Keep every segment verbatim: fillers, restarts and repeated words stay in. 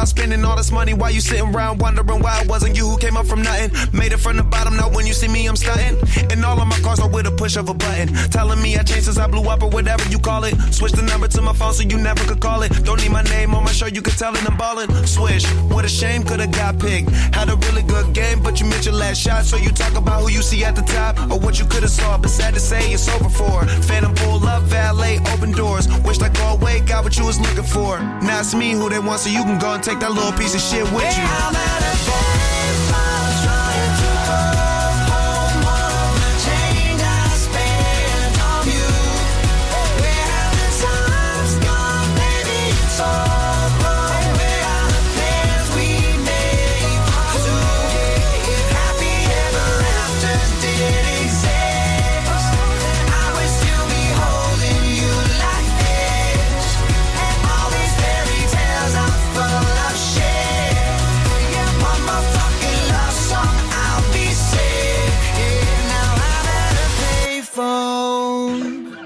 spending all this money while you sitting around wondering why it wasn't you who came up from nothing. Made it from the bottom, now when you see me, I'm stunting. And all of my cars are with a push of a button. Telling me I changed since I blew up or whatever you call it. Switch the number to my phone so you never could call it. Don't need my name on my shirt, you could tell it I'm ballin'. Swish, what a shame, could've got picked. Had a really good game, but you missed your last shot. So you talk about who you see at the top or what you could've saw, but sad to say it's over for. Phantom pull up, valet, open doors. Wished I go away, got what you was looking for. Now it's me who they want, so you can go and take that little piece of shit with you. Yeah, I'm at a baseball trying to hold home all the change I spent on you. Where have the times gone, baby? It's all wrong. Where are the plans we made for two? If happy ever after did exist, I would still be holding you like this. And all these fairy tales are full of shit. Yeah, one more fucking love song, I'll be sick. Yeah, now I'm at a payphone.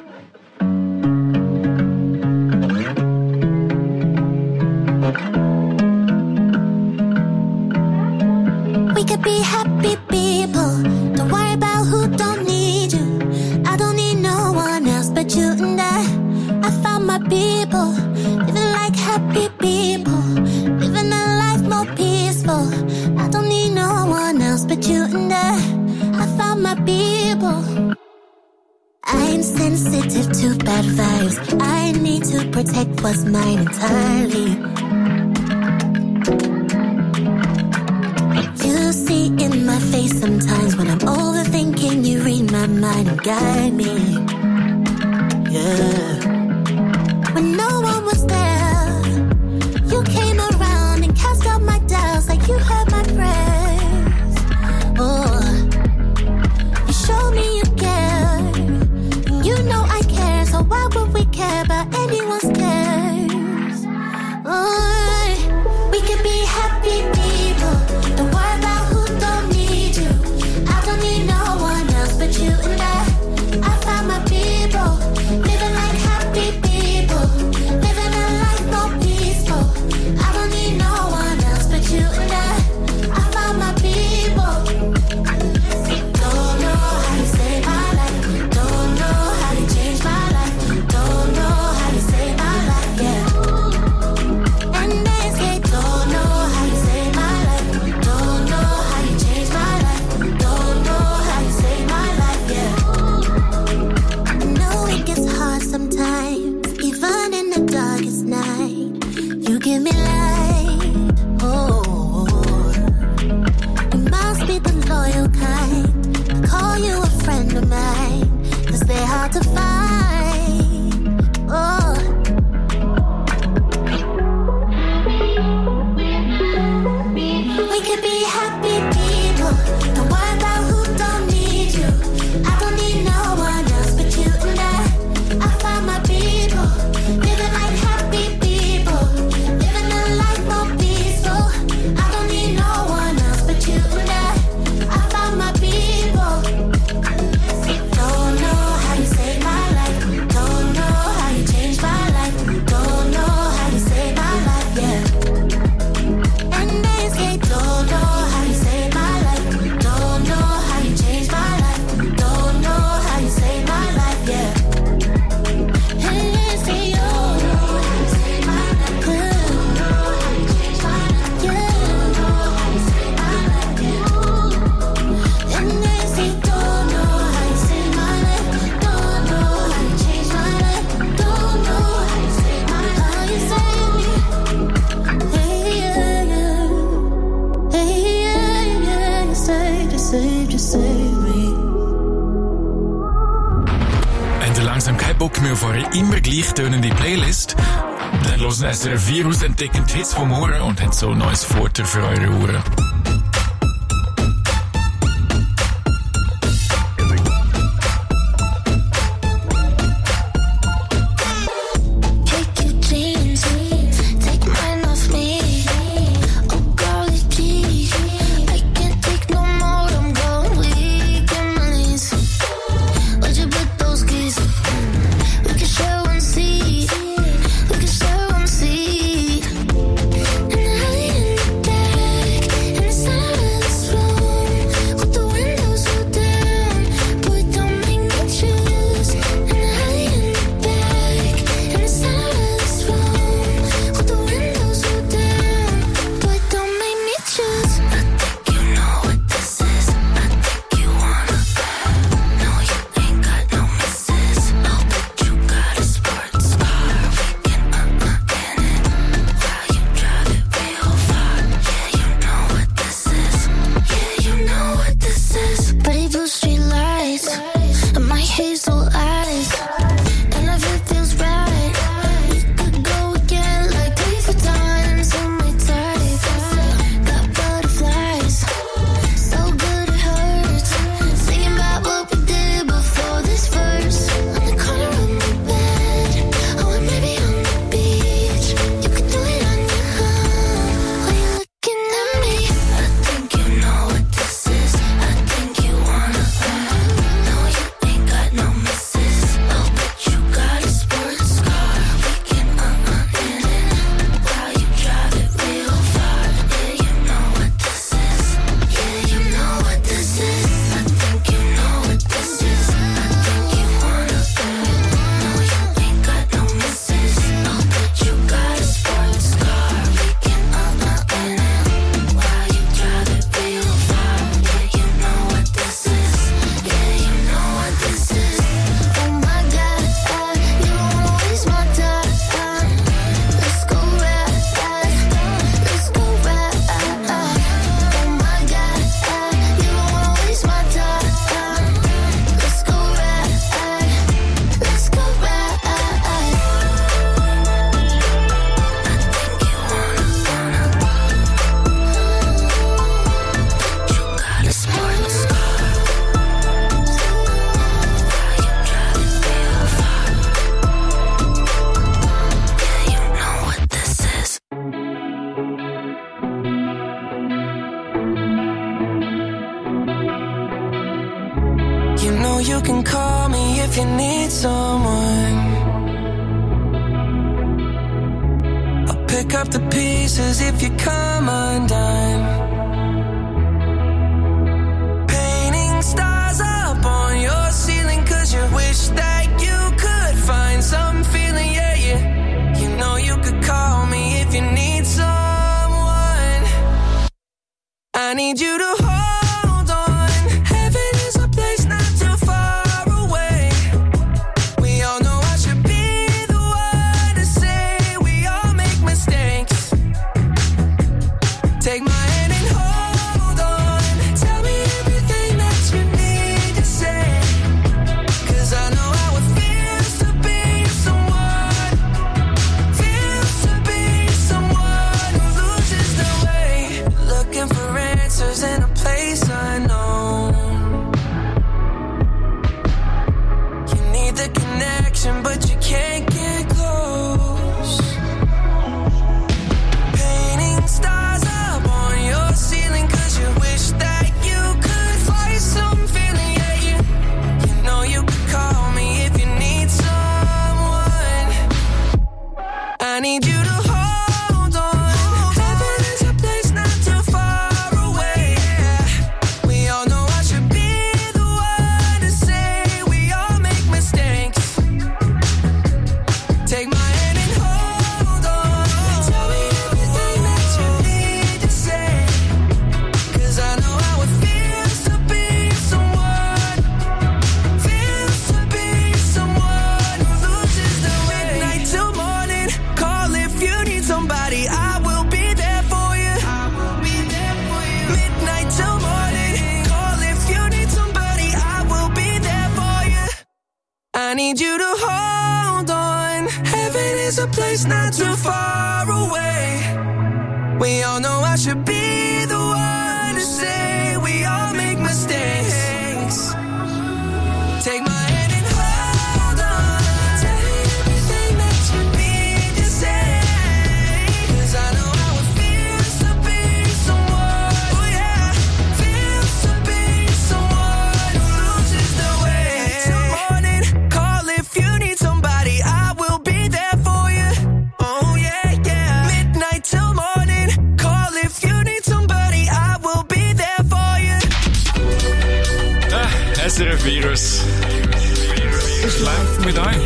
We could be happy people. Don't worry about who don't need you. I don't need no one else but you and I. I found my people, living like happy people, living a life more peaceful. I don't need no one else but you and I. I found my people. I'm sensitive to bad vibes. I need to protect what's mine entirely. You see in my face sometimes when I'm overthinking, you read my mind and guide me. Yeah. When no one was there, you came around and cast out my doubts like you heard my prayers. Oh, you showed me you care, and you know I care, so why would we care about anyone's cares? Oh, we could be happy people. Don't worry about who don't need you. I don't need no one else but you and I. I found my people, living like happy people, living a life more peaceful. I don't need no one else but you and I. I found my people. Don't know how to save my life. Don't know how to change my life. Don't know how to save my life, yeah. And they say don't know how to save my life. Don't know how to change my life. Don't know how to save my life, yeah. I know it gets hard sometimes, even in the darkest night. You give me light, oh. You must be the loyal kind. I call you a friend of mine, 'cause they're hard to find, oh. We could be happy people. Don't worry about who don't need you. I don't need no one else but you and I. I found my people, living like happy people, living a life more peaceful. I don't need no one else but you and I. I found my people. Don't know how to save my life. Don't know how to change my life. Don't know how to save my life, yeah. And they say don't know how to save my life. Don't know how to change my life. Don't know how to save my life, yeah. And they say you don't know how to save my life. Don't know how to change my life. Yeah. Don't know how to save my life, yeah. And they say don't know how to save my life. Don't know how to change my life. Don't know how to save my life. How you save me? Hey, yeah, yeah. Hey, yeah, yeah. You saved, you saved, you saved me. Habt ihr langsam keinen Bock mehr auf eure immer gleich tönende Playlist? Dann hören S R F vier aus, entdecken die Hits vom Ohren und haben so ein neues Futter für eure Ohren. Take your jeans, take mine off me. Oh, golly gee, I can't take no more. I'm going weak in my knees. Where'd you put those keys? We can share one seat. We can share one seat. And I if you need someone. I'll pick up the pieces if you come undone. Painting stars up on your ceiling, cause you wish that you could find some feeling, yeah, yeah. You know you could call me if you need someone. I need you to hold on. Heaven is a place not too far away. We all know I should be the one to say we all make mistakes. Take my hand and hold on. Tell me everything that you need to say. Cause I know how it feels to be someone. Feels to be someone who loses their way. Looking for answers in a place unknown. You need the connection, but you can't get close. Painting stars up on your ceiling, cause you wish that you could find some feeling, yeah, you, you know you could call me if you need someone. I need you to hold on. Heaven is a place not too far away. We all know I should be the one to say we all make mistakes. Take my hand and hold on. Tell me everything that you need to say. Cause I know how it feels to be someone. Feels to be someone who loses their way. Midnight till morning. Call if you need somebody. I will be there for you. I will be there for you. Midnight till morning. Call if you need somebody. I will be there for you. I need you to hold on. Heaven is a place not too far away. We all know I should be the one to say we all make mistakes. Take my hand and hold on. Tell me everything that you need to say. Cause I know how it feels to be someone. Oh yeah. Feels to be someone who loses their way. Till morning. Call if you need somebody. I will be there for you. Oh yeah, yeah. Midnight till morning. Call if you need somebody. I will be there for you. Ah, S R F Virus. Was läuft mit euch?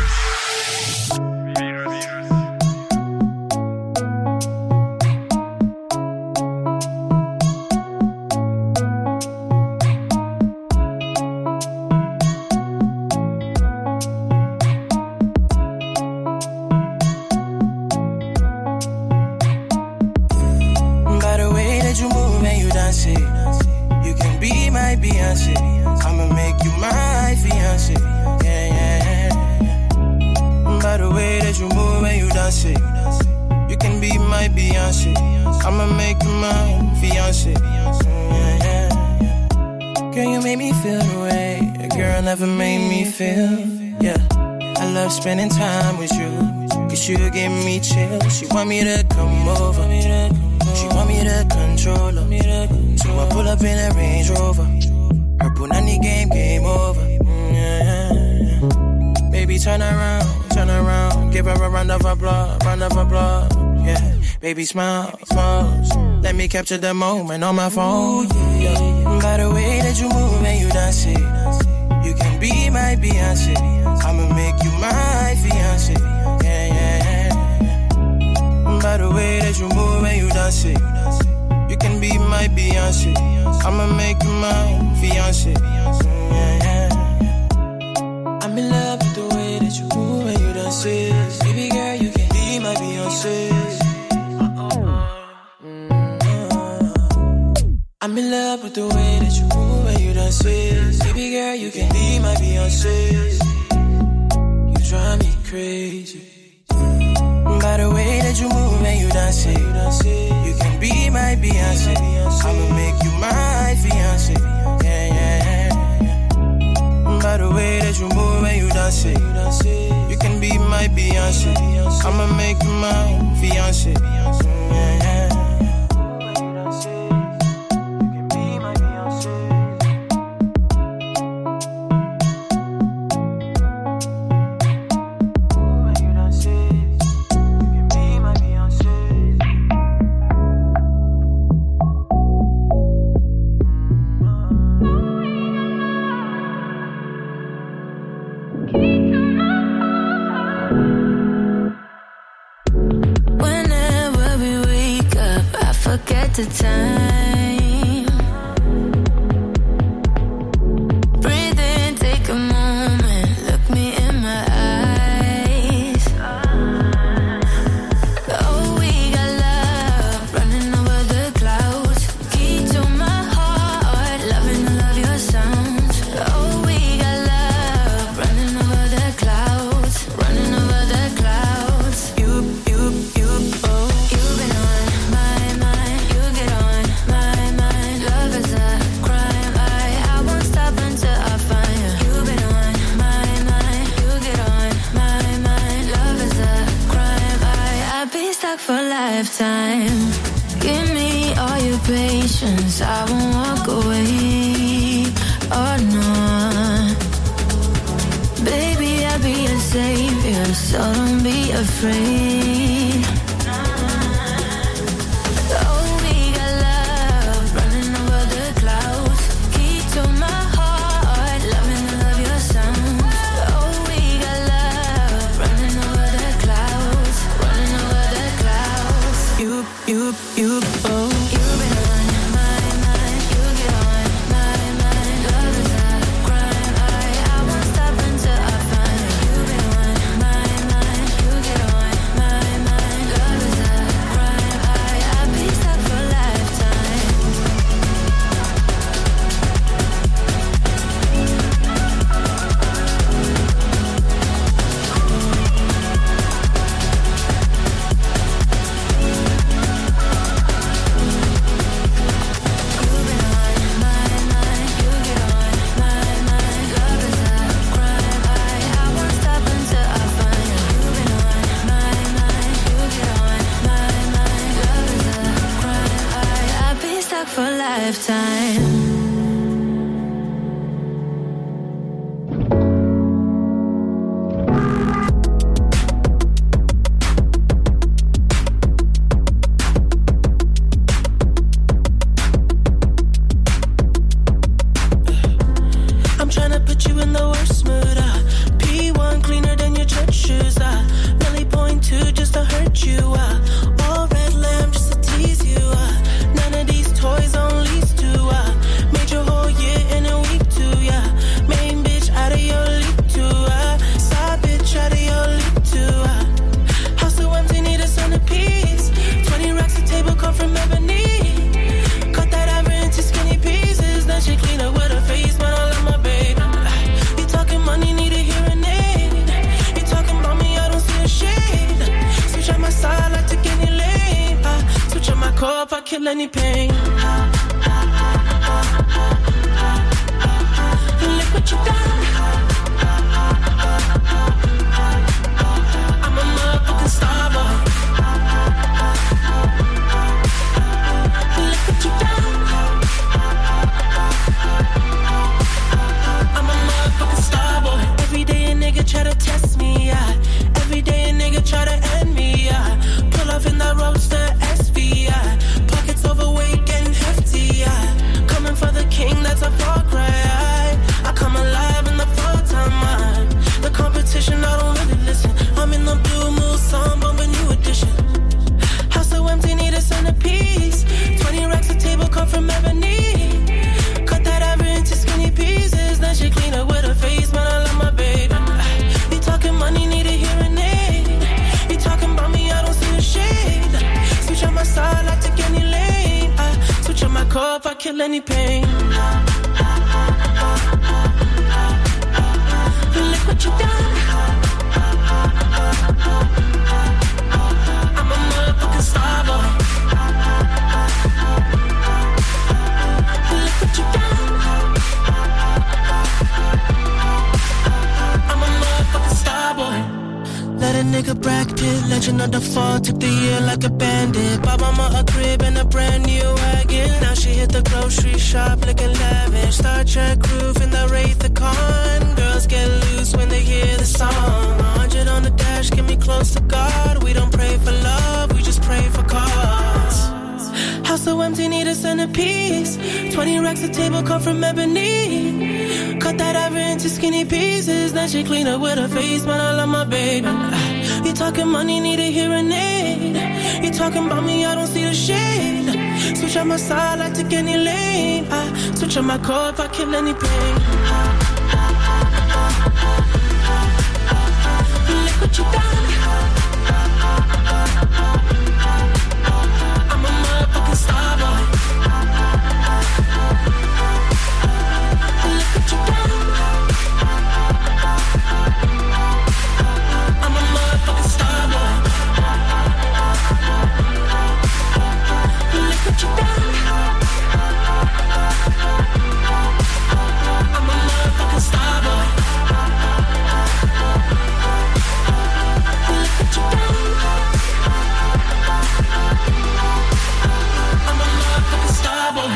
By the way that you move and you dance it, you can be my Beyonce. I'ma make you my fiance. Yeah, yeah, yeah. By the way that you move and you dance it, you can be my Beyonce. I'ma make you my fiance. Yeah, yeah, yeah. Girl, you made me feel the way a girl never made me feel. Yeah, I love spending time with you. Cause you give me chills. She want me to come over. She want me to control her. So I pull up in a Range Rover. Her punani game, game over. Mm, yeah, yeah. Baby, turn around, turn around. Give her a round of applause, round of applause. Yeah, baby, smile, smile. Let me capture the moment on my phone. Yeah. By the way that you move and you dance it, you can be my Beyonce. I'ma make you my fiance. Yeah, yeah, yeah. By the way that you move and you dance it, you can be my Beyonce. I'ma make you my fiance. Yeah, yeah. I'm in love with the way that you move and you dance it. Baby girl, you can be my Beyonce. I'm in love with the way that you move and you dance it. Baby girl, you can be my Beyonce. You drive me crazy. By the way that you move and you dance it, you can be my Beyonce. I'ma make you my fiance. Yeah, yeah, yeah. By the way that you move and you dance it, you can be my Beyonce. I'ma make you my fiance. Yeah, yeah. You can be my Beyonce. Whenever we wake up, I forget the time. Breathe in, take a moment, look me in my eyes. Oh, we got love running over the clouds. Key to my heart, loving to love your sound. Oh, we got love running over the clouds, running over the clouds. You, you, you, oh, you've been on my mind. You get on my mind. Love is a crime. I, I won't stop until I find you. You've been on my mind. You get on my mind. Love is a crime. I, I'd be stuck for a lifetime. Give me all your patience. I won't walk away. Oh no. Baby, I'll be your savior, so don't be afraid. Oh, we got love running over the clouds. Key to my heart, loving to love your sound. Oh, we got love running over the clouds, running over the clouds. You, you, you, oh, you've been on my mind. You get on my mind. Love is a crime. I, I won't stop until I find you. You've been on my mind. You get on my mind. Love is a crime. I, I'd be stuck for a lifetime. You've been on my mind. You get on my mind. Love is a crime. I, I won't stop until I find you. You've been on my mind. You get on my mind. Love is a crime. I, I'd be stuck for a lifetime. I'm tryna put you in the worst mood. Uh. P one cleaner than your church shoes. Uh. Really point two just to hurt you. Uh. All red lamb just to tease you. Uh. None of these toys on lease to. Uh. Made your whole year in a week too. Yeah. Main bitch out of your league too. Uh. Side bitch out of your league too. Uh. House so empty, need a centerpiece. Twenty racks a table come from ebony. Cut that ever into skinny pieces. Then she clean up with her face, man. I love my baby. You talking money, need a hearing aid. You talking about me, I don't see a shade. Switch on my side, I take any lane. I switch on my cup, I kill any pain. Look what you done. I'm a motherfucking star boy. Look what you done. I'm a motherfucking star boy. Every day a nigga try to test me, yeah. Every day a nigga try to end me, yeah. Pull off in that roadster S V, yeah. Pockets overweight, getting hefty, yeah. Coming for the king, that's a far cry. I come alive in the full time, man. The competition, I don't really listen. I'm in the blue moon, song, bumping new edition. House so empty, need a centerpiece. Twenty racks a table come from ebony. Cut that ever into skinny pieces. Then she clean up with her face, man. I love my baby. You talking money, need a hearing aid. You talking about me, I don't see a shade. Switch on my side, I take any lane. I switch on my cup, I kill any pain. Look what you done. I'm a motherfucking star boy. Look what you done. I'm a motherfucking star boy. Let a nigga Brad Pitt, legend of the fall, took the year like a bandit. Bought mama a crib and a brand new wagon. Now she hit the grocery shop looking lavish. Star Trek roof in the Wraith the Con. Girls get loose when they hear the song. A hundred on the dash, get me close to God. We don't pray for love, we just pray for cause. House so empty, need a centerpiece. Twenty racks a table come from ebony. Cut that ever into skinny pieces. Then that she clean up with her face, man, I love my baby. You talking money, need a hearing aid. You talking about me, I don't see the shade. Switch on my side, I take any lane. I switch on my car if I kill any pain. Look what you done. I'm a motherfucking star boy. Look what you done. I'm a motherfucking star boy. Look what you done. I'm a motherfucking star boy. Look what you done. I'm a motherfucking star boy.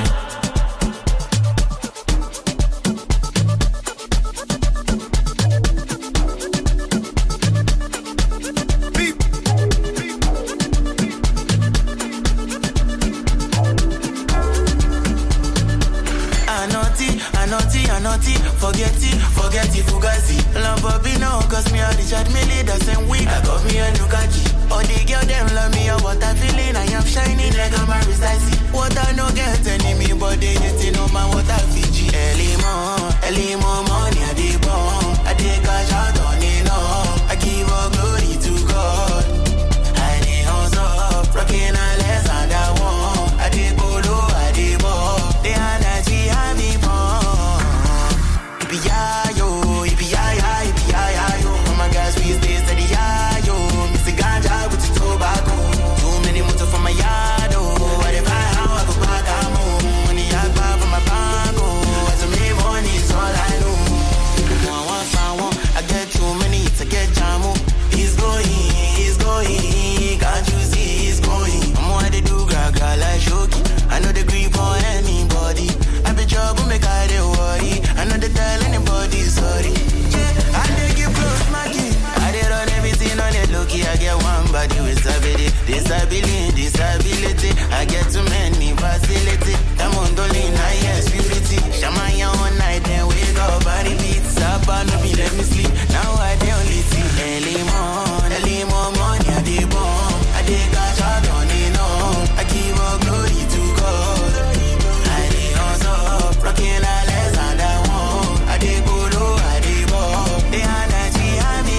Naughty, forget it, forget it, fugazi. Love Bobby now, cause me a Richard Mille, the same week. I got me a Nukaji. All the girl them love me, or what I feeling, I am shining like I'm a Rizzi. What I no get enemy, but they getting on my water Fiji. Early more, early more money, I dey bomb. I dey cash out on it all. I give all glory to God. I dey hustle, rocking a less and I want. I dey polo, I dey ball. The energy I be born. Yippee-yi-yo, yippee-yi-yi, yippee-yi-yi-yo. Oh my gosh, we stay steady, yo. Miss the ganja with the tobacco. Too many motor from my yard, oh. What if I how I go back, I'm home. Money I buy from my bank, oh. As I make money, is all I know. One, one, one, one. I get too many to get jamu. He's going, he's going. Can't you see he's going? I'm what they do, gra gra like Shoki. I know they grip on anybody. I be trouble, make I dey worry. I know they tell anybody sorry. Yeah, I dey give close my key. I dey run everything on it low-key. I get one body with disability, disability, disability. I get too many facility. I'm on the lean, I yes, purity. Shamaya one night, then wake up, body beats up, and no be let me sleep. Now I dey only see early morning, early more money, I dey bomb. I dey cash out on it all. I give all glory to God. I dey hustle, rocking a less and I want. I dey polo, I dey ball. The energy I be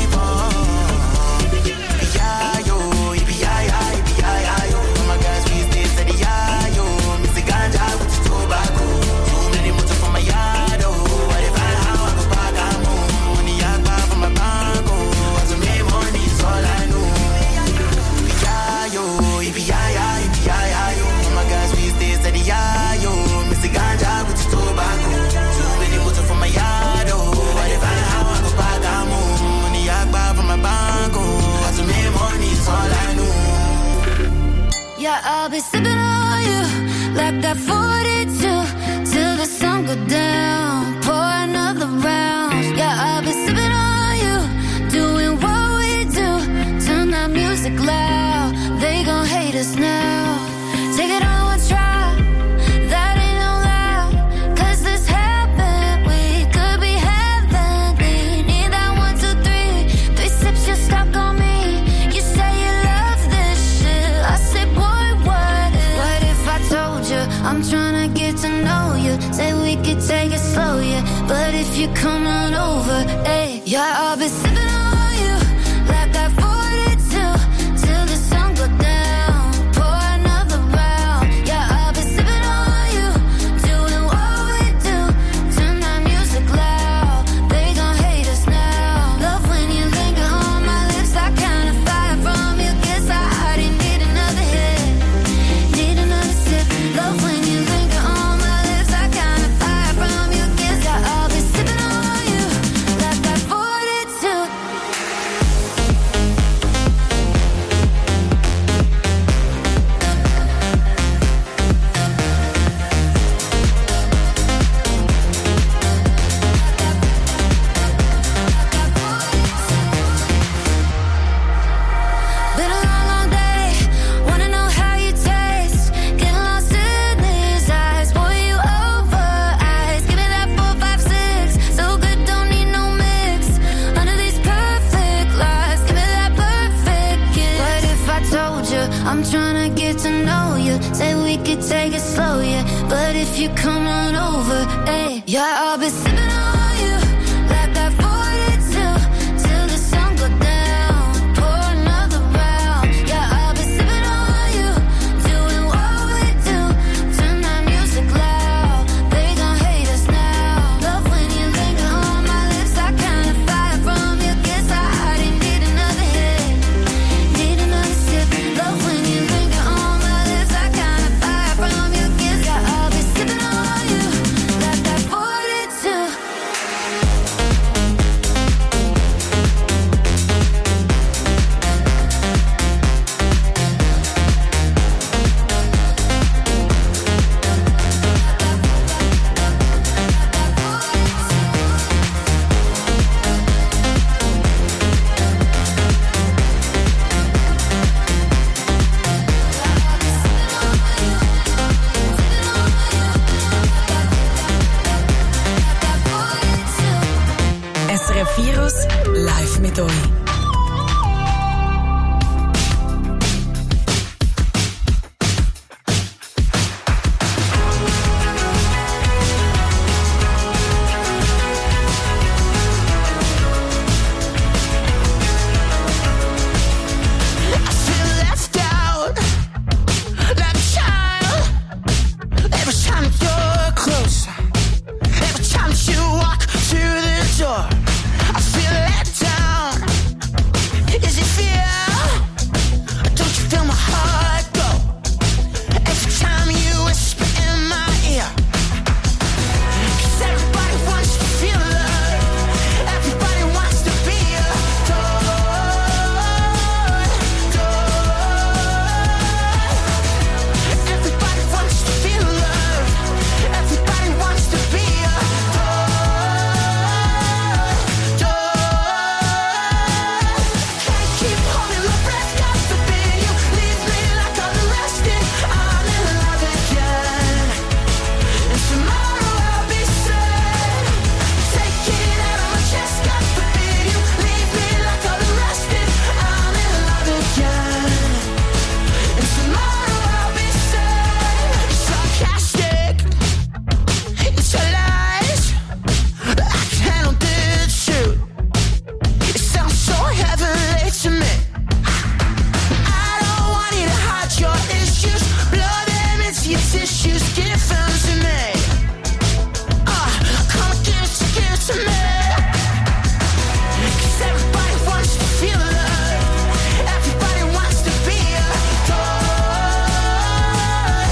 born. Yippee-yi-yo, yippee-yi-yi, yippee-yi-yi-yo. Oh my gosh, we stay steady, yo. Miss the ganja with the tobacco. Too many motor from my yard, oh. What if I how I go back, I'm home. Money I buy from my bank, oh. As I make money, is all I know. Yippee-yi-yo, yippee-yi-yi, yippee-yi-yi-yo. Oh my gosh, we stay steady, yo. Miss the ganja with the tobacco. Too many motor from my yard, oh. What if I how I go back, I'm home. Money I buy from my bank, oh. As I make money, is all I know. Yeah, I'll be sipping on you like that forty-two till the sun go down. Pour another round. Yeah, I'll be sipping on you, doing what we do. Turn that music loud. They gon' hate us now. Take it on one try. That ain't no lie. 'Cause this happened. We could be heavenly. Need that one, two, three. Three sips, you're stuck on me. You say you love this shit. I say, boy, what if? What if I told you I'm tryna get to know you? Say we could take it slow, yeah. But if you come on over, hey, yeah, I'll be sipping on you like that forty-two till the sun go down. Pour another round. Yeah, I'll be sipping on you, doing what we do. Turn that music loud. They gon' hate us now. Love when you linger on my lips. I kinda fire from you. Guess I already need another hit. Need another sip. Love when you linger on my lips. I kinda fire from you. Guess I- I'll be sipping on you. if you come on over, hey. Yeah, I'll be sipping on you like that forty-two till the sun go down. Pour another round. Yeah, I'll be sipping on you, doing what we do. Turn that music loud. They gon' hate us now. Love when you linger on my lips. I kinda fire from your kiss. I already need another hit, need another sip. Love when you linger on my lips. I kinda fire from your kiss. Yeah, I'll be sipping on you like that forty-two. S R F Virus live mit euch. feel left out like a child. Every time you're close, every time you walk through the door, I feel let down. Is it fear? Don't you feel my heart go every time you whisper in my ear? 'Cause everybody wants to feel love, everybody wants to be adored, adored. Everybody wants to feel love, everybody wants to be adored, adored. Can't keep holding my breath, God forbid you leave me like all the rest, and I'm in love again. And tomorrow I'll be sad. Take it out of my chest, God forbid you leave me like all the rest, and I'm in love again. And tomorrow I'll be sad. Sarcastic, it's your lies. I can't handle the truth. It sounds so heavenly to me. I don't want you to hide your issues. Blow them into your tissues. Give them to me. Uh, come and give it to, give it to me. 'Cause everybody wants to feel love, everybody wants to be adored,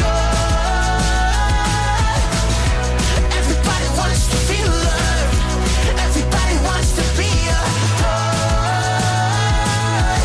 adored. Everybody wants to feel love, everybody wants to be adored,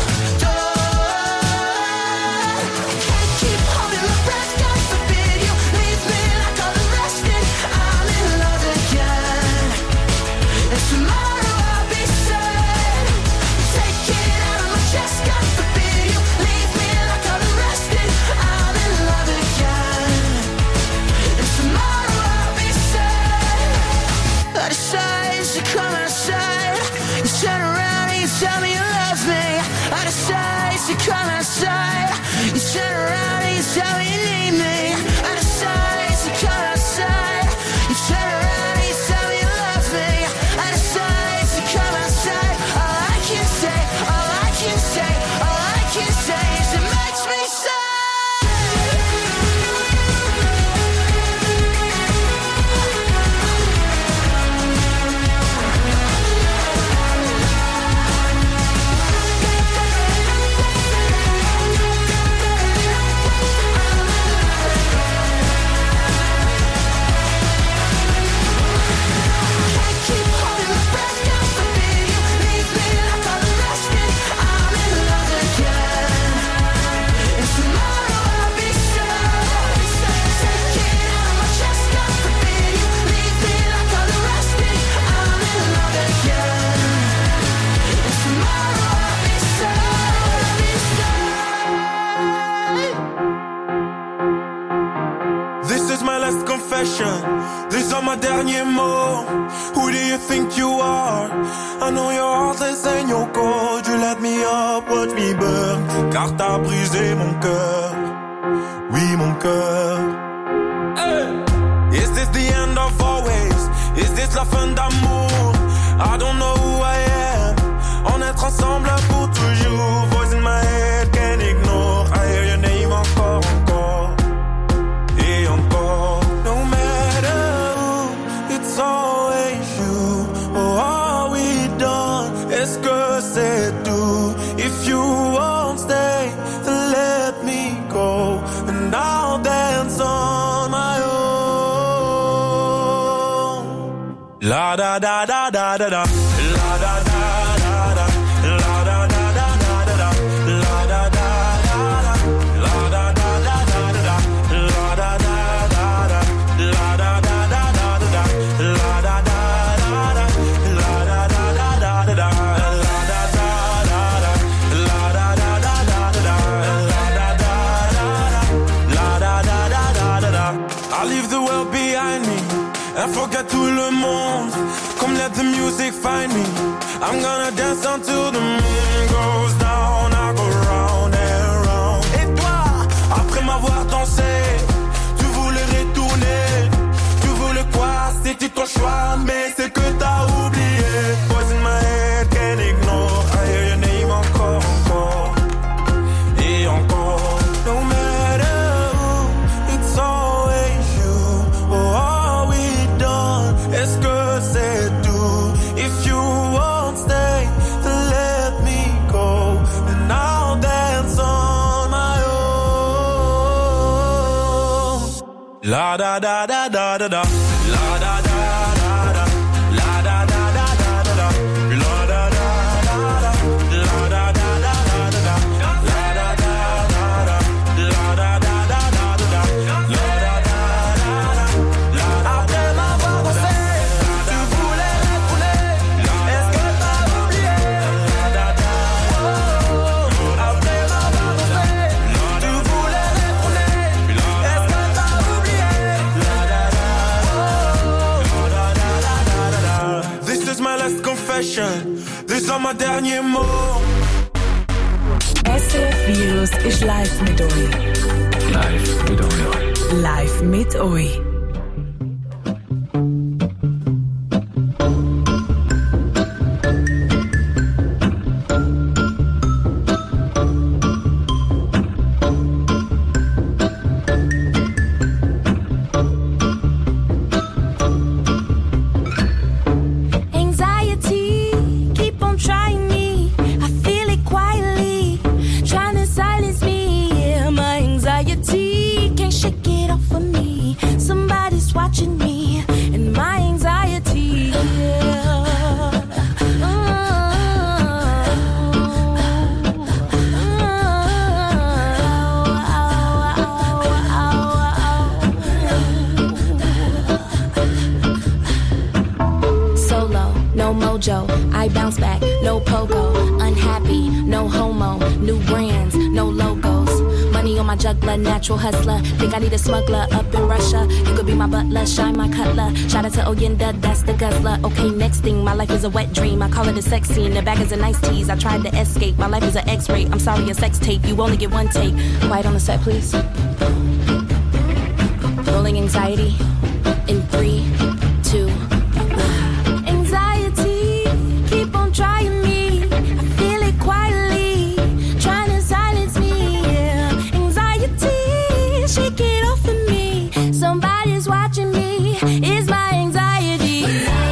adored. Can't keep holding my breath, God forbid you leave me like all the rest, and I'm in love again. And tomorrow I'll be sad. Take it out of my chest, God forbid you leave me like all the rest, and I'm in love again. And tomorrow I'll be sad. I decide to come outside. You turn around and you tell me you love me. I decide to come outside. You turn around and you tell me you need me. I decide to come outside. You turn around and you tell me you love me. I decide to come outside. All I can say, all I can say, all I can say is it makes me sad. Can't keep holding my breath, God forbid you leave me like all the rest, and I'm in love again. And tomorrow I'll be sad. Take it out of my chest, God forbid you leave me like all the rest, and I'm in love again. And tomorrow I'll be sad, be sad. This is my last confession. These are my derniers mots. Who do you think you are? I know you're heartless and you're cold. You let me up, watch me burn. Car t'as brisé mon cœur. Oui, mon cœur. Hey! La da da da da da da. La da da da da. La da da da da da da. La da da da da. La da da da da da. La da da da da. La da da da da da. La da da da da. La da da da da da. La da da da da. La da da da da da. La da da da. La da da da da da. I leave the world behind me and forget tout le monde. Come let the music find me. I'm gonna dance until the moon goes down. I go round and round. Et toi, après m'avoir dansé, tu voulais retourner. Tu voulais quoi? C'était ton choix, mais c'est que t'as oublié. Voice in my head, can't ignore. I hear your name encore, encore et encore. No matter who, it's always you. Oh, are we done? Est-ce que c'est tout? If you won't stay, then let me go. And I'll dance on my own. La da da da da da da. La da da da da. La da da da da da da. La da da da da. La da da da da da. La da da da da. La da da da da da. La da da da da. Après m'avoir dansé, tu voulais retourner. Est-ce que t'as oublié? La da da. Après m'avoir dansé, tu voulais retourner. Est-ce que t'as oublié? La da da. This is my last confession. These are my derniers mots. S R F Virus ist live mit euch. Live mit euch. Live mit euch. Anxiety, keep on trying me. I feel it quietly, trying to silence me. Yeah, my anxiety can't shake it off of me. Somebody's watching me, and my anxiety. Yeah. Solo, no mojo, I bounce back, no pogo. Unhappy, no homo, new brands, no logos. Money on my juggler, natural hustler. Think I need a smuggler up in Russia. You could be my butler, shine my cutler. Shout out to Oyenda, that's the guzzler. Okay, next thing, my life is a wet dream. I call it a sex scene, the bag is a nice tease. I tried to escape, my life is an X-ray. I'm sorry, a sex tape, you only get one take. Quiet on the set, please. Rolling anxiety in three, two, one. Anxiety, keep on trying me. I feel it quietly, trying to silence me. Yeah. Anxiety, shake it off of me. Somebody's watching me. It's my anxiety.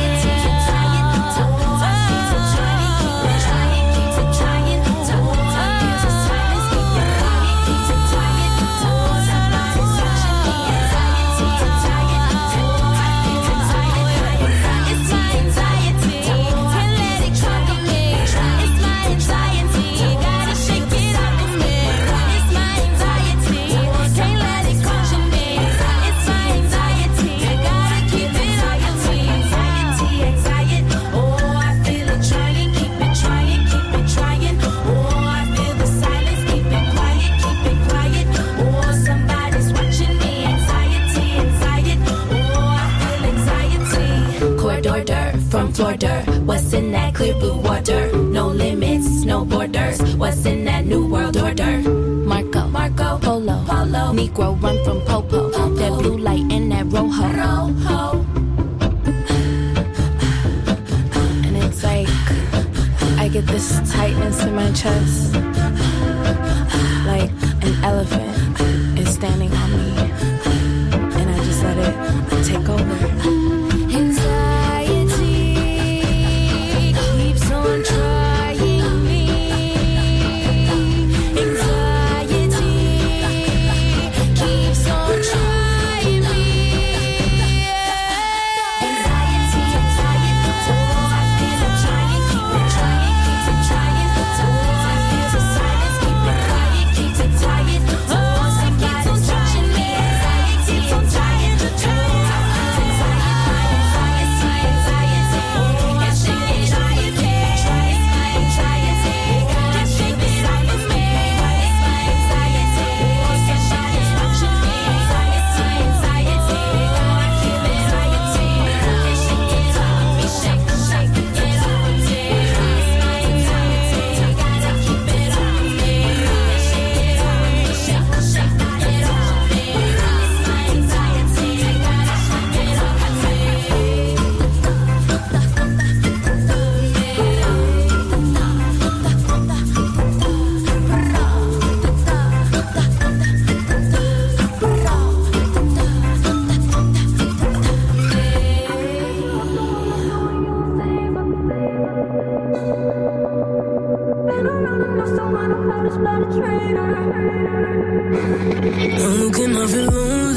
From Florida, what's in that clear blue water? No limits, no borders. What's in that new world order? Marco, Marco, Polo, Polo. Negro run from Popo. Popo. That blue light and that rojo. Rojo. And it's like I get this tightness in my chest, like an elephant is standing on me, and I just let it take over. Anxiety How can I feel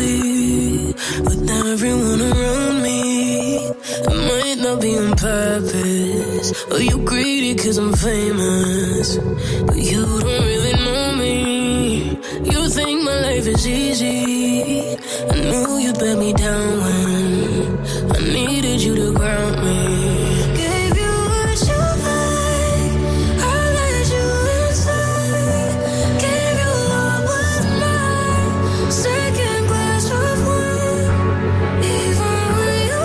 lonely without everyone around me? It might not be on purpose, or you greedy cause I'm famous, but you don't really know me. You think my life is easy. I knew you'd let me down when I needed you to ground me. Gave you what you like, I let you inside. Gave you all was mine, second glass of wine. Even when you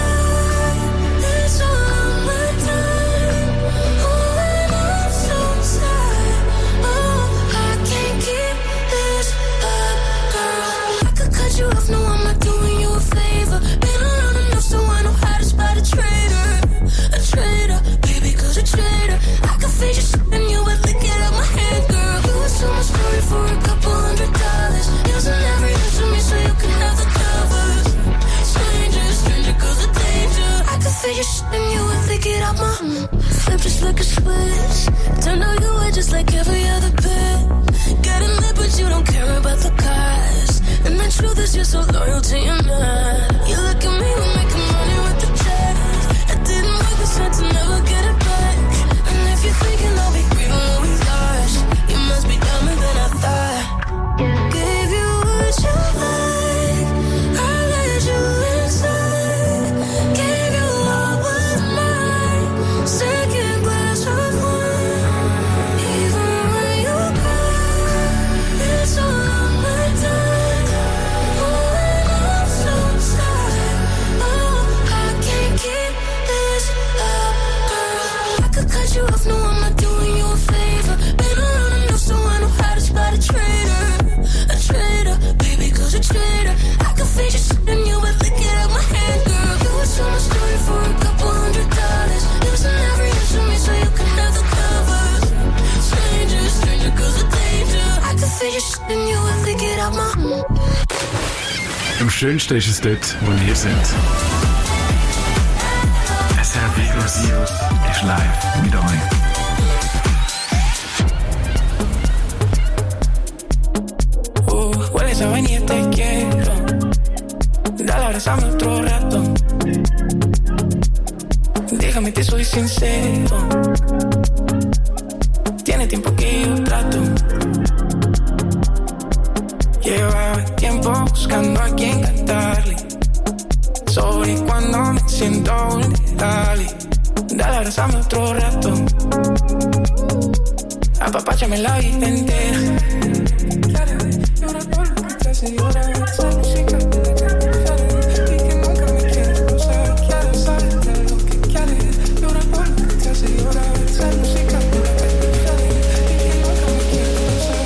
cry, it's all on my time. Oh, and I'm so sad. Oh, I can't keep this up, girl. I could cut you off, no, I'm not doing you a favor. Been around enough so I know how to spot a traitor. A traitor, baby, cause a traitor. I can fade your shit and you would lick it out my hand, girl. You would sell my story for a couple hundred dollars. Using every inch of me so you can have the covers. Stranger, stranger, cause of danger. I can fade your shit and you would lick it out my flip just like a switch. Turned out you were just like every other bit. Got a lip but you don't care about the cost. And the truth is you're so loyal to your man. You look at me, we're making money with the check. It didn't work, we said to never get it back. And if you're thinking I'll be grieving what we lost, you must be dumber than I thought. Gave you what you like, I let you inside. Gave you all was mine, second glass of wine. Even when you cry, it's all on my time. Oh, and I'm so sad. Oh, I can't keep this up, girl. I could cut you off, no, I'm not doing you a favor. Been around enough so I know how to spot a traitor. A traitor, baby, cause a traitor. I could fade your shit and you would lick it out my hand, girl. You would sell my story for a couple hundred dollars. Using every inch of me so you can have the covers. Stranger, stranger, cause of danger. I could fade your shit and you would lick it out my. Am schönsten ist es dort, wo wir sind. S R Virus ist live mit euch. Uh, hueles a vainilla, te quiero. Dale, abrazame otro rato. Déjame, te soy sincero. Tiene tiempo que yo trato. Llevaba tiempo buscando a quien cantarle. Sobre cuando me siento vulnerable. Dale, abrazame otro rato. Apapáchame la vida entera. Llora por lo que te hace llorar. Esa música me da que y que nunca me quieres cruzar. Quiero saber lo que quieres. Llora por lo que te hace llorar. Esa música me da que y que nunca me quieres cruzar.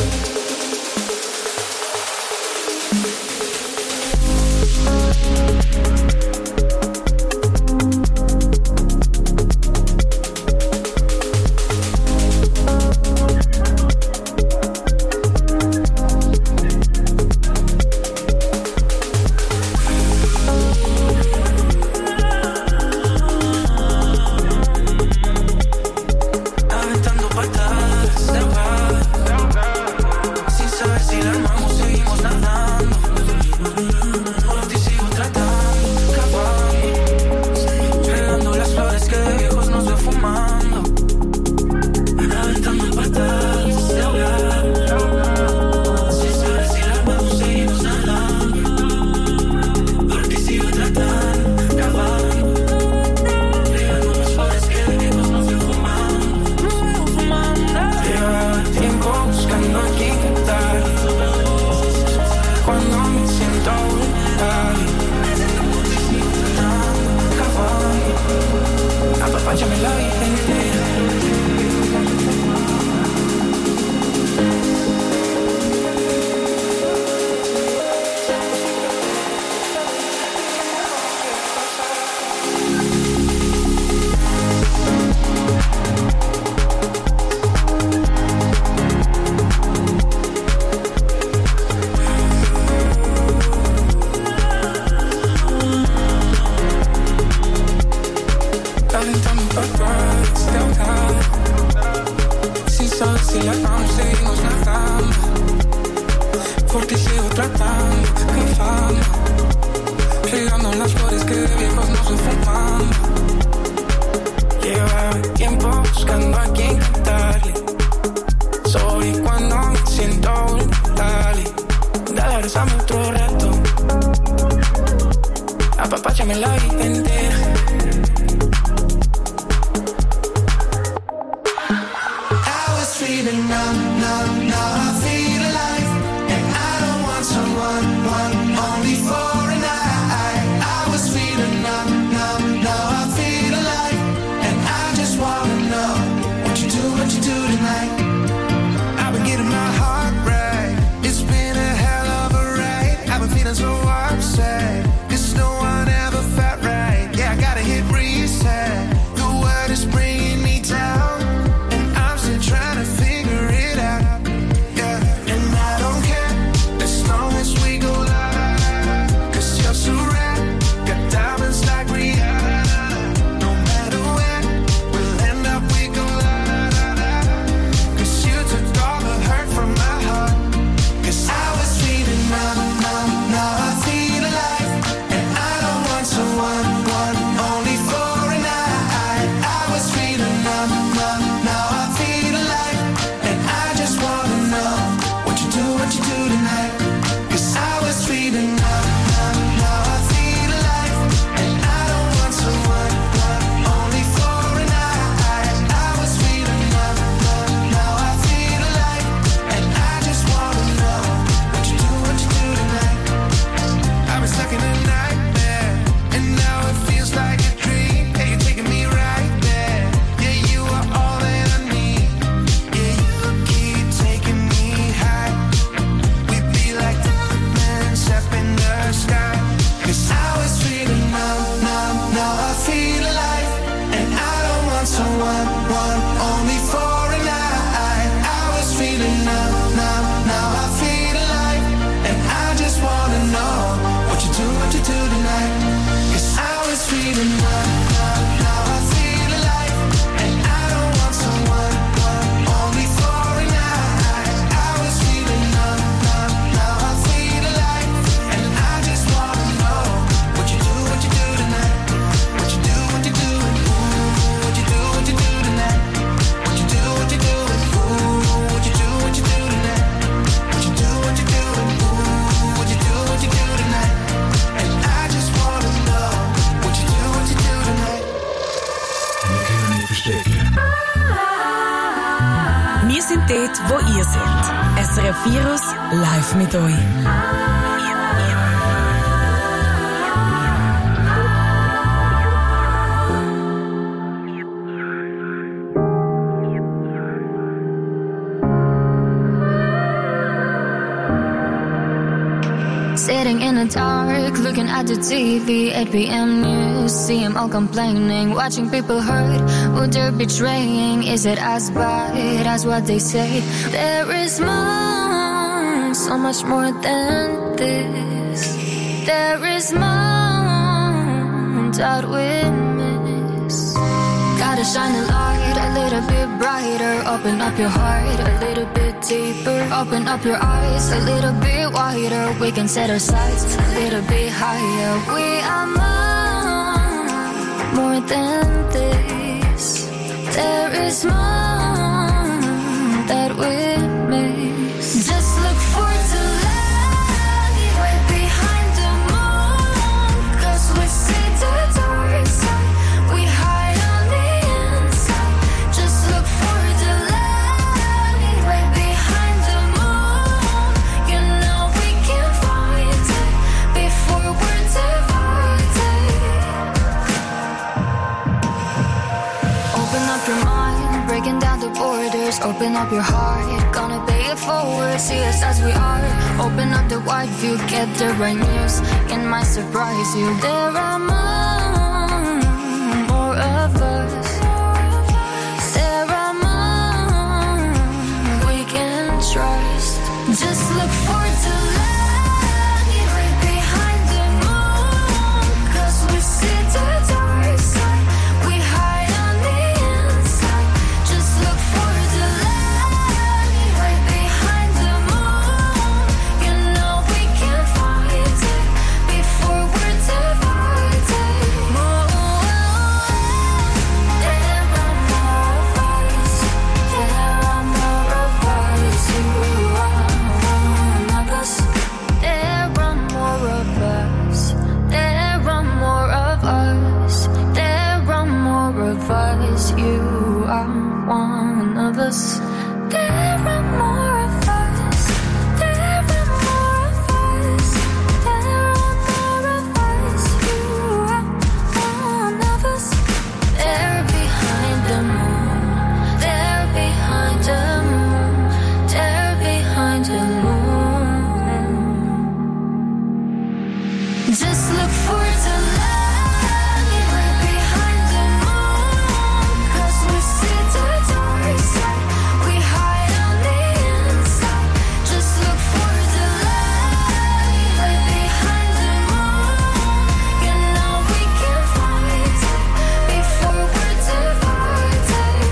So si la vamos, seguimos nadando. Por ti sigo tratando, mi fama. Regando las flores que de viejos no se fumando. Lleva tiempo buscando a quien cantarle. Soy cuando me siento vulnerable. Dale, rezame otro rato. Apapáchame la vida entera. I was feeling numb, numb, now I feel alive. And I don't want someone, one, only for a night. I was feeling numb, numb, now I feel alive. And I just wanna know what you do, what you do tonight. I've been getting my heart right. It's been a hell of a ride. I've been feeling so upset. Cause no one ever felt right. Yeah, I gotta hit reset. The world is bringing me down. And I'm still trying to figure it out. Yeah, and I don't care as long as we go loud. Cause you're so rare. Got diamonds like Rihanna. No matter where we'll end up, we go loud. Cause you took all the hurt from my heart. Cause I was feeling numb, numb, now I feel alive. And I don't want someone, one, only for a night. I was feeling numb, numb, now I feel alive. And I just wanna know what you do, what you do tonight. Cause I was feeling numb, numb, now I feel alive. And I don't want someone, one, only for a night. I was feeling numb, numb, now I feel alive. And I just wanna know what you do, what you do tonight. I've been stuck in a nightmare, and now it feels like a dream. Hey, you're taking me right there. Yeah, you are all that I need. Yeah, you keep taking me high. We'd be like diamonds up in the sky. Cause I was feeling numb, numb, now I feel alive. And I don't want someone, one, only for a night. I was feeling numb, numb, now I feel alive. And I just wanna know what you do, what you do tonight. Cause I was feeling numb, numb, now I feel alive. And I don't want someone, one, only for a night. I was feeling numb, numb, now I feel alive. And I just wanna know what you do, what you do tonight. What you do, what you do, ooh, what you do, what you do tonight. What you do, what you do, ooh, what you do, what you do tonight. What you do, what you do, ooh, what you do, what you do tonight. And I just wanna know what you do, what you do tonight. Wir sind dort, wo ihr seid. S R F Virus live mit euch. Sitting in the dark, looking at the T V, eight p.m. news, see them all complaining, watching people hurt, who they're betraying. Is it as bad as what they say? There is more, so much more than this. There is more that we miss. Gotta shine a light a little bit brighter. Open up your heart a little bit deeper. Open up your eyes a little bit wider. We can set our sights a little bit higher. We are more, more than this. There is more that we miss. Just look for the light right behind the moon. Cause we see the dark side. We hide on the inside. Just look for the light right behind the moon. You know we can find it before we're divided. Open up your mind, breaking down the borders. Open up your heart, gonna pay it forward. See us as we are. Open up the wide view, get the right news. It might surprise you. There are more, more of us. There are more we can trust. Just look for the light right behind the moon. Cause we see the dark side. We hide on the inside. Just look for the light us. There are more of us. There are more of us. There are more of us. You are one of us. There behind the moon. There behind the moon. There behind the moon. Just look for the light. We're behind the moon. 'Cause we see the dark side. We hide on the inside. Just look for the light. We're behind the moon. You know we can fight it before we're divided.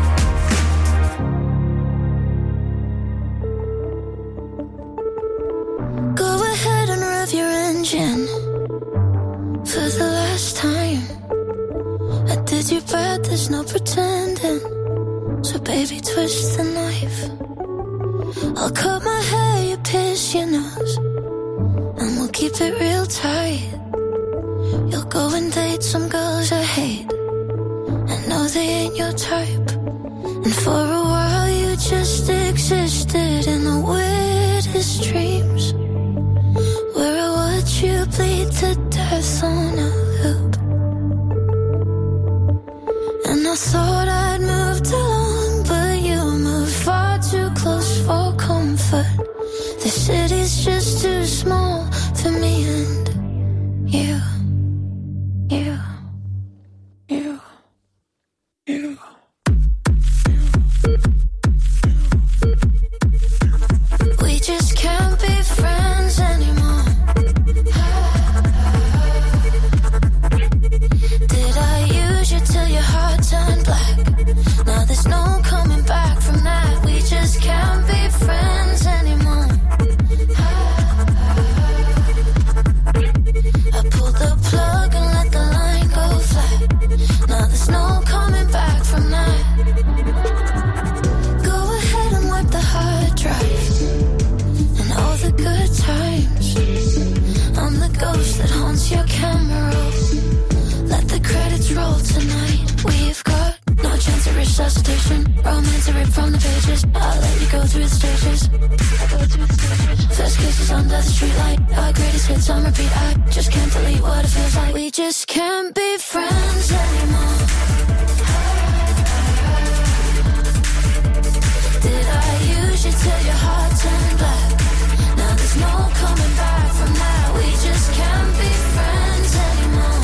Go ahead and rev your engine for the last time. I did you bad, there's no pretending. So baby, twist the knife. I'll cut my hair, you pierce your nose, and we'll keep it real tight. You'll go and date some girls I hate, and know they ain't your type. And for a while you just existed in the weirdest dreams, where I watch you bleed to death on a loop. And I thought I'd moved along, but you moved far too close for comfort. The city's just too small for me and you. You. You. You. We just can't be friends anymore. Did I use you till your heart turned black? Now there's no coming back from that. We just can't be friends anymore. I pulled the plug and let the line go flat. Now there's no coming back from that. Go ahead and wipe the hard drive and all the good times. I'm the ghost that haunts your camera roll. Let the credits roll tonight. We've got no chance of resuscitation. Romance ripped from the pages. I'll let you go through the stages. I go through the stages. First kisses under the streetlight. Our greatest hits on repeat. I just can't delete what it feels like. We just can't be friends anymore. Did I use you till your heart turned black? Now there's no coming back from that. We just can't be friends anymore.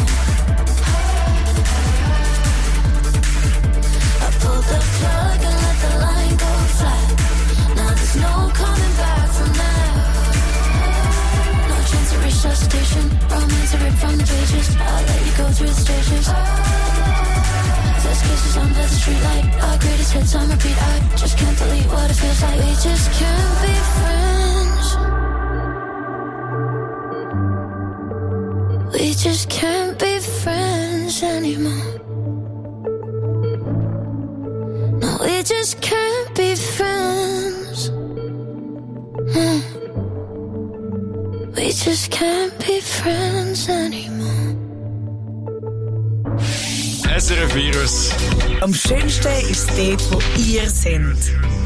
I pulled the plug and let the line go flat. Now there's no coming back from that. No chance of resuscitation. Romance ripped from the pages. I'll let you go through the stages. First kisses under the streetlight. Our greatest hits on repeat. I just can't delete what it feels like. We just can't be friends. We just can't be friends anymore. No, we just can't be friends. Hmm. We just can't be friends anymore. S R F Virus. Am schönsten ist dort, wo ihr seid.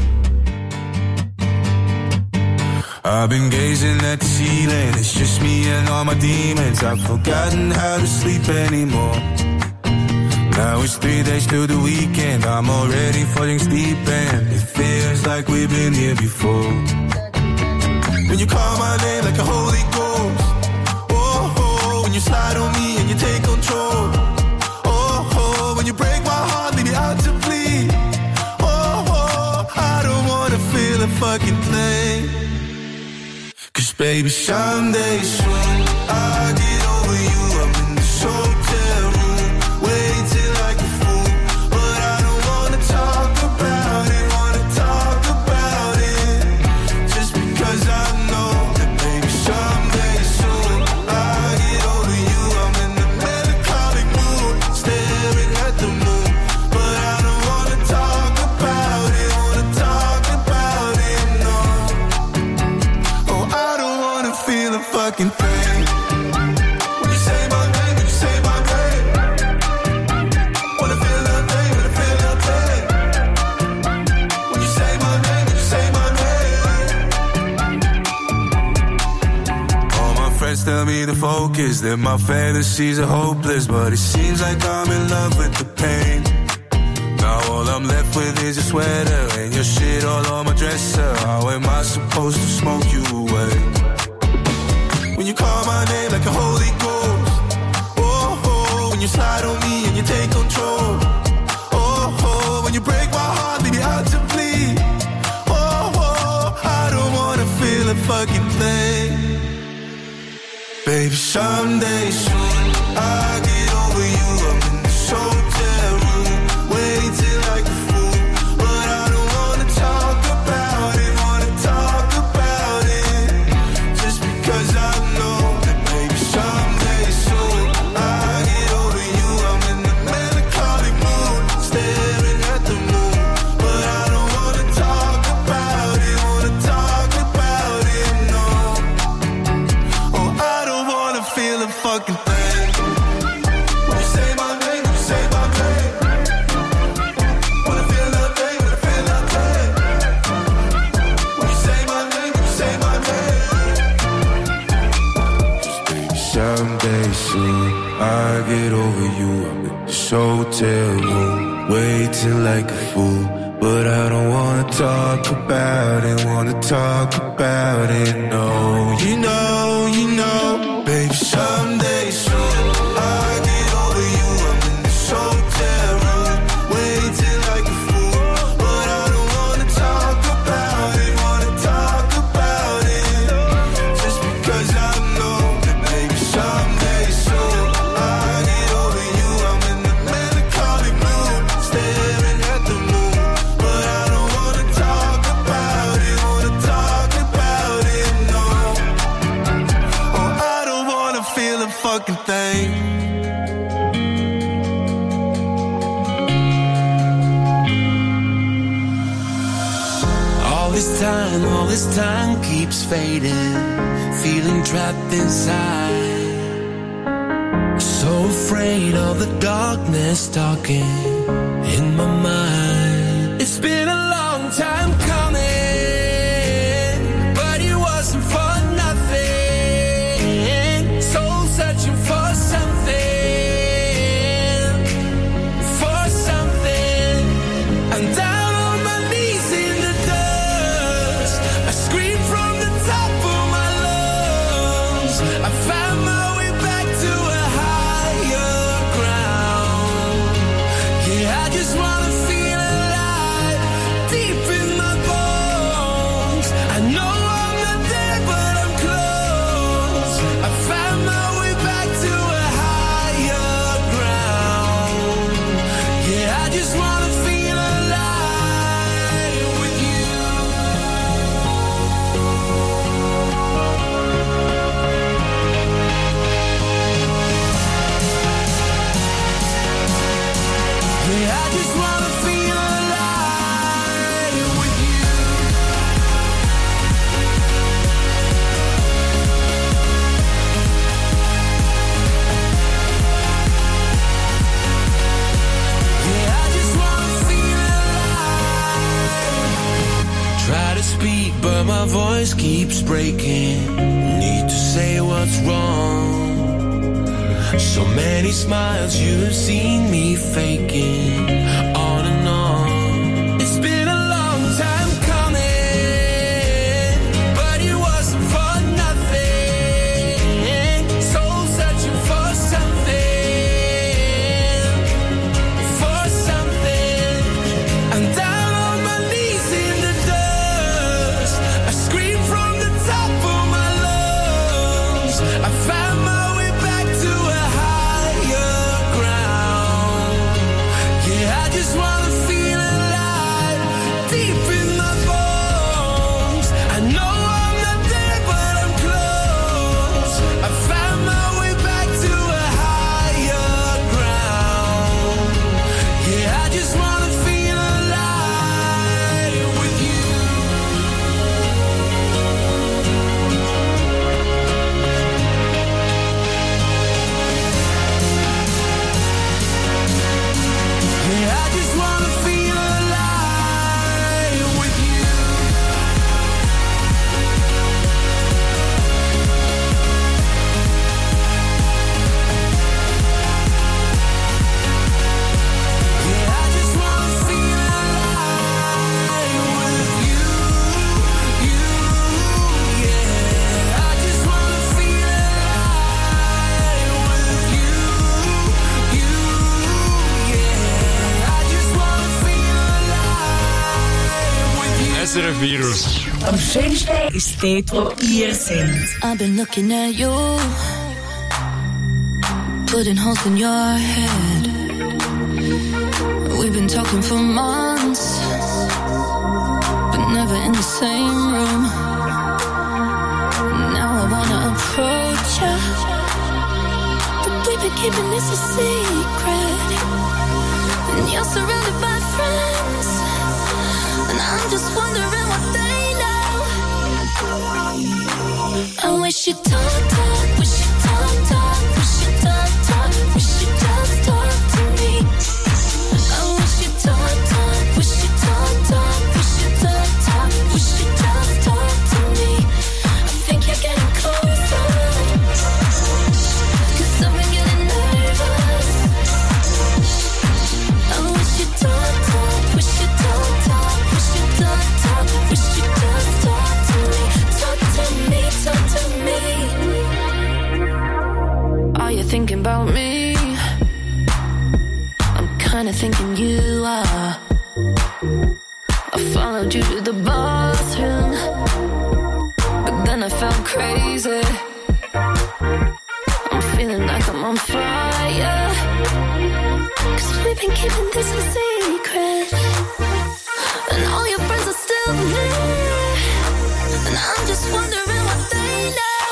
I've been gazing at the ceiling. It's just me and all my demons. I've forgotten how to sleep anymore. Now it's three days till the weekend. I'm already falling deep and it feels like we've been here before. When you call my name like a holy ghost. Oh, oh, when you slide on me and you take control. Oh, oh, when you break my heart, leave me out to bleed. Oh, oh, I don't wanna feel a fucking thing. Cause baby, someday soon I'll get over you. I'm in this hotel room, waiting like a fool. But I don't wanna talk about it, wanna talk about it. Just because I know that baby, someday soon I'll get over you. I'm in the melancholic mood, staring at the moon. But I don't wanna talk about it, wanna talk about it, no. Oh, I don't wanna feel a fucking thing. focus, then my fantasies are hopeless. But it seems like I'm in love with the pain. Now all I'm left with is your sweater and your shit all on my dresser. How am I supposed to smoke you away? When you call my name like a holy ghost, oh, oh, when you slide on me and you take control, oh, oh, when you break my heart, leave me out to bleed, oh, oh, I don't wanna feel a fucking thing. Baby, someday soon I'll get over you. I'm in this hotel room, waiting like a fool, but I don't wanna talk about it, wanna talk about it, just because I know that maybe someday soon I'll get over you. I'm in the melancholy mood, staring at the moon, but I don't wanna talk about it, wanna talk about it, no. Oh, I don't wanna feel a fucking thing. When you say my name, when you say my name, wanna feel nothing, wanna feel nothing. When you say my name, when you say my name, just baby, someday soon I'll get over you. I'm in this hotel room, waiting like a fool, but I don't wanna talk about it, wanna talk about it, no. You know, you know, baby, someday soon I'll get over you. I'm in this hotel room, waiting like a fool, but I don't wanna talk about it, wanna talk about it, just because I know that maybe someday soon I'll get over you. I'm in the melancholy mood, staring at the moon, but I don't wanna talk about it, wanna talk about it, no. Oh, I don't wanna feel a fucking thing. All this time, all this time keeps fading, feeling trapped inside. So afraid of the darkness talking in my mind. It's been a long time coming, but it wasn't for nothing. Soul searching for something, for something. I'm down on my knees in the dust. I scream from the top of my lungs. I found my way back to a higher ground. Yeah, I just wanna feel alive, deep in my bones. I know I'm not there, but I'm close. I found my way back to a higher ground. Yeah, I just wanna feel alive with you. Yeah, I just wanna feel alive with you. Yeah, I just wanna feel alive. Try to speak, but my voice keeps breaking. Need to say what's wrong. So many smiles you've seen me faking, on and on. It's been a long time coming, but it wasn't for nothing. Soul searching for something, for something. I'm down on my knees in the dust. I scream from the top of my lungs. I found my way back to a higher ground. Yeah, I S R F Virus. Am schönsten ist dort, wo ihr seid. I've been looking at you, putting holes in your head. We've been talking for months, but never in the same room. Now I wanna approach you, but we've been keeping this a secret. And you're surrounded by friends, and I'm just wondering what they know. I wish you'd talk, talk, wish you'd talk, talk, wish you'd talk, talk, wish you'd just talk to me. I wish you'd talk, talk, wish you'd talk, talk, wish you'd talk, talk, wish you'd just talk to me. I think you're getting closer, 'cause I've been getting nervous. I wish you'd talk, talk, wish you'd talk, talk, wish you'd talk, talk, wish you'd just talk to me. Talk to me, talk to me. Are you thinking about me? I'm kinda thinking you are. I followed you to the bathroom, but then I felt crazy. I'm feeling like I'm on fire, 'cause we've been keeping this a secret, and all your friends are still there, and I'm just wondering what they know.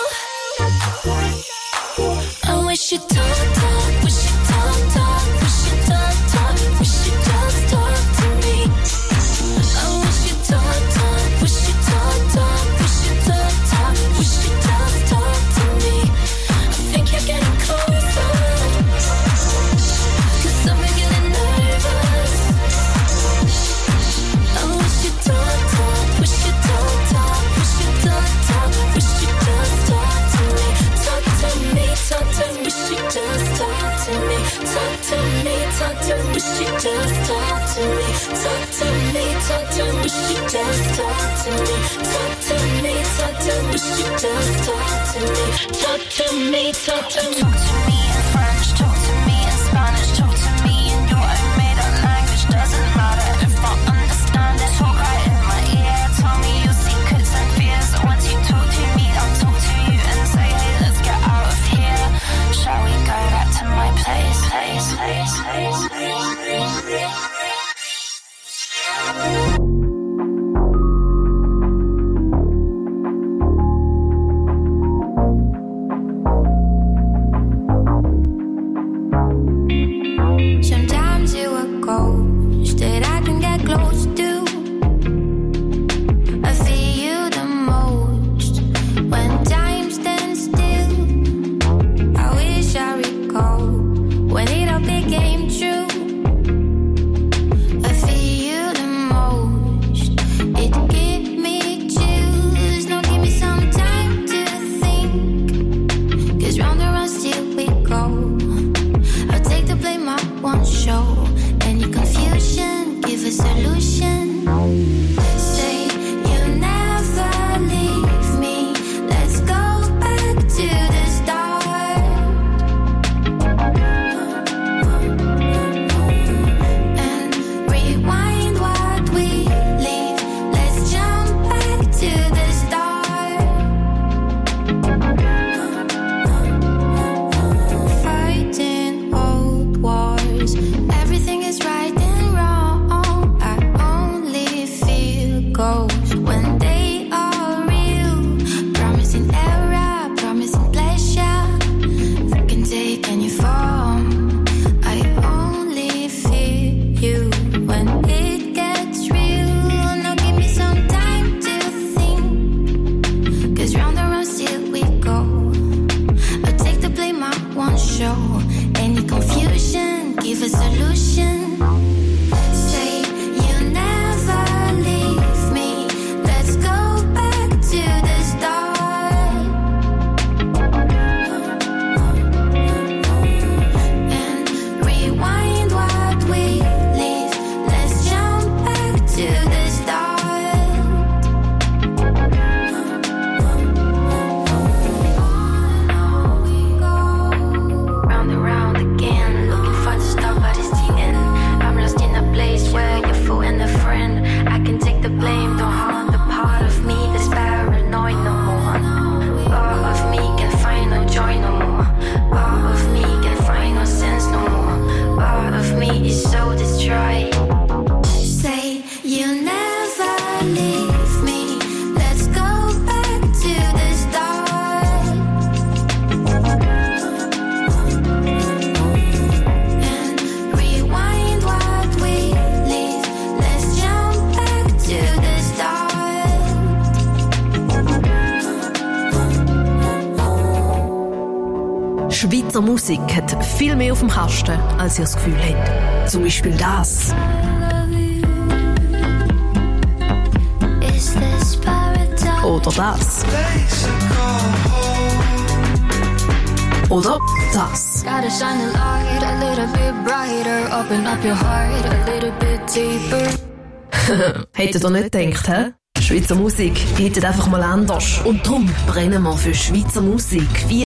I wish you'd talk, talk, wish you'd talk, talk, wish you'd talk, talk, wish you'd just talk to me. I wish you'd talk, talk, wish you'd talk, talk, wish you'd talk, talk, wish you'd just talk to me. I think you're getting closer, 'cause I've been getting nervous. I wish you'd talk, talk, wish you'd talk, talk, wish you'd talk, talk, wish you'd just talk to me. Talk to me, talk to me, wish you'd just talk to me. Talk to me, talk to me, wish you'd just talk to me. Talk to me, talk to me, wish you'd just talk to me. Talk to me, talk to me, wish you'd just talk to me. Talk to me, talk to me. Talk to me in French, talk to me in Spanish, talk to me in your own made-up language. Doesn't matter if I understand it. Talk right in my ear, tell me your secrets and fears. Once you talk to me, I'll talk to you and say, hey, let's get out of here. Shall we go back to my place? Place, place, place, place, place, place. Schweizer Musik hat viel mehr auf dem Kasten, als ihr das Gefühl habt. Zum Beispiel das. Is this paradise? Oder das. Oder das. Gotta shine a light a little bit brighter. Open up your heart a little bit deeper. Hättet ihr nicht gedacht, hä? Schweizer Musik hättet einfach mal anders. Und darum brennen wir für Schweizer Musik